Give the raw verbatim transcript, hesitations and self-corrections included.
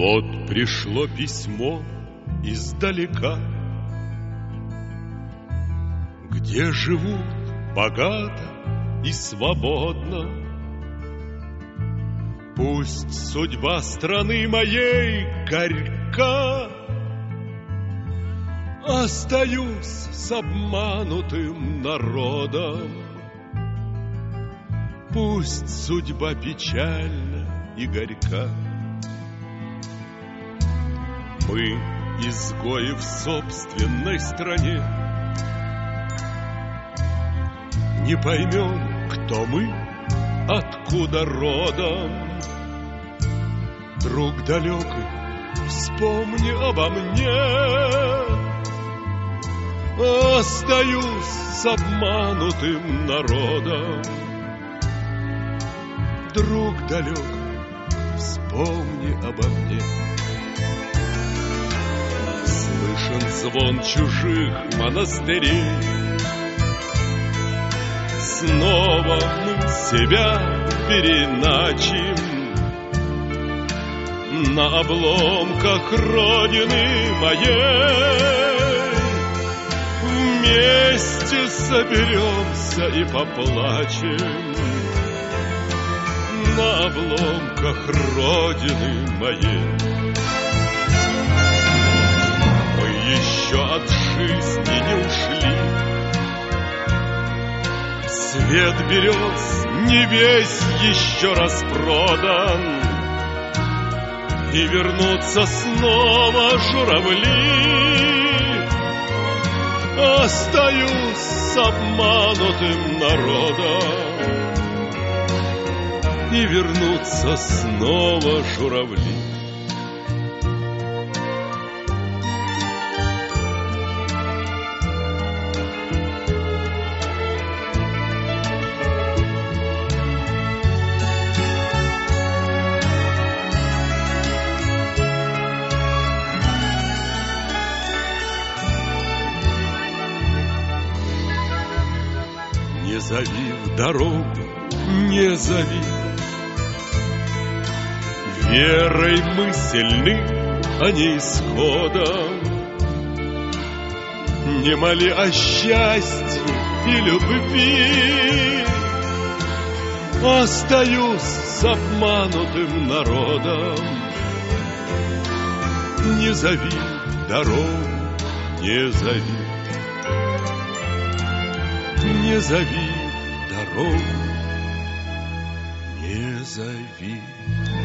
Вот пришло письмо издалека, где живут богато и свободно. Пусть судьба страны моей горька, остаюсь с обманутым народом. Пусть судьба печальна и горька. Мы изгои в собственной стране, не поймем, кто мы, откуда родом. Друг далекий, вспомни обо мне. Остаюсь с обманутым народом. Друг далекий, вспомни обо мне. Слышен звон чужих монастырей. Снова мы себя переначим на обломках родины моей. Вместе соберемся и поплачем на обломках родины моей. Мы еще от жизни не ушли. Свет берез не весь еще распродан, и вернутся снова журавли. Остаюсь с обманутым народом, и вернутся снова журавли. Не зови в дорогу, не зови. Верой мы сильны, а не исходом. Не моли о счастье и любви. Остаюсь с обманутым народом. Не зови в дорогу, не зови. Не зови в дорогу, не зови.